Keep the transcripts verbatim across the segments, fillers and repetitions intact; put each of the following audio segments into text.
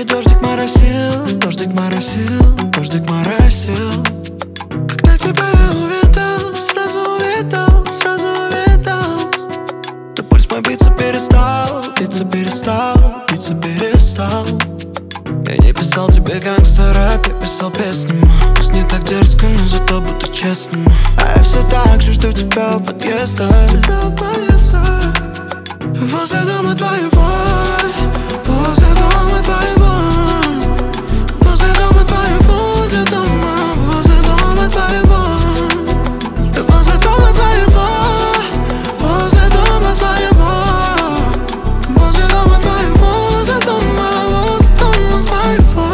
И дождик моросил, дождик моросил, дождик моросил. Когда тебя я увидел, сразу увидел, сразу увидел. То пульс мой биться перестал, биться перестал, биться перестал. Я не писал тебе гангстер-рэп, я писал песню. Пусть не так дерзко, но зато буду честным. А я все так же жду тебя у подъезда, тебя у подъезда. Возле дома твоего, возле дома твоего, возле дома твоего, возле дома, возле дома твоего, возле дома твоего, возле дома твоего, возле дома твоего, возле дома, возле дома твоего.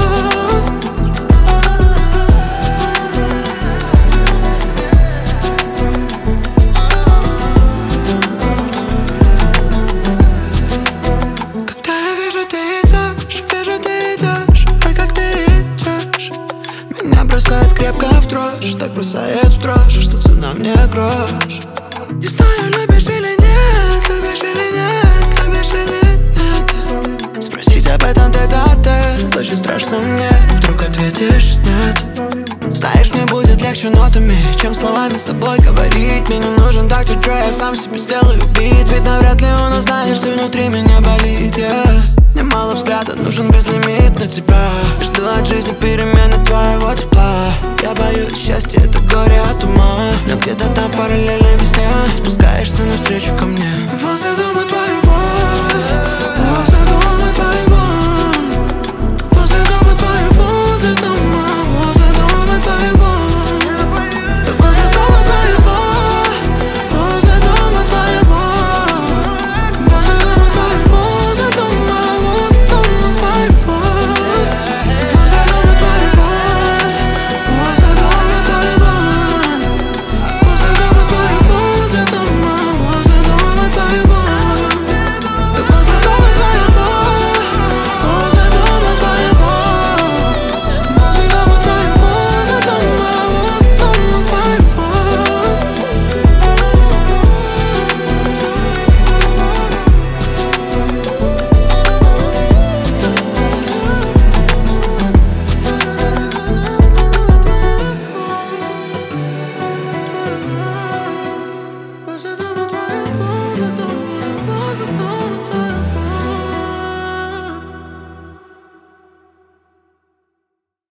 Когда я вижу, ты идешь, вижу, ты идешь, ой, как ты идешь, меня бросает крепко в дрожь, так бросает в дрожь, что цена мне грош. Не знаю, любишь или нет, любишь или нет, любишь или нет. Спросить об этом тет-а-тет, очень страшно мне, вдруг ответишь нет. Знаешь, мне будет легче нотами, чем словами с тобой говорить. Мне не нужен доктор Dre, я сам себе сделаю бит. Ведь навряд ли он узнает, что внутри меня болит, yeah. Мне мало взгляда, нужен безлимит на тебя. Жду от жизни перемены твоего тепла. Я боюсь счастья, это горе от ума. Но где-то там параллельно весне спускаешься навстречу ко мне. Возле дома твоего, возле дома твоего.